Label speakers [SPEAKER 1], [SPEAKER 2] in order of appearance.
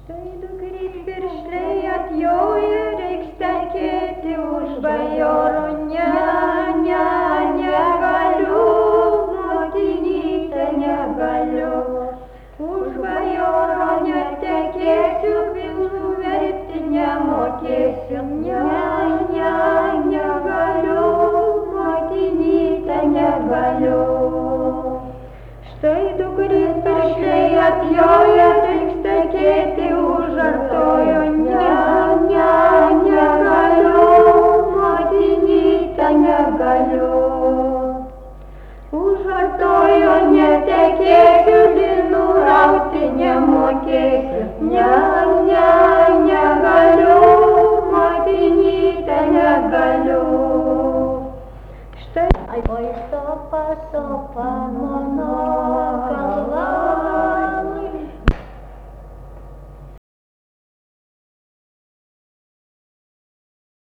[SPEAKER 1] Štai dukryt piršliai atjoja, reiks tekėti už bajoro, negaliu, motinyte negaliu. Už bajoro netekėsiu, pilnų verti nemokėsiu, negaliu, motinyte negaliu. Štai dukryt piršliai atjoja, reiks tekėti už artojo, negaliu, motinyte negaliu. Už artojo netekėsiu, linų rauti nemokėsiu, negaliu, motinyte negaliu. Štai oi sopa, sopa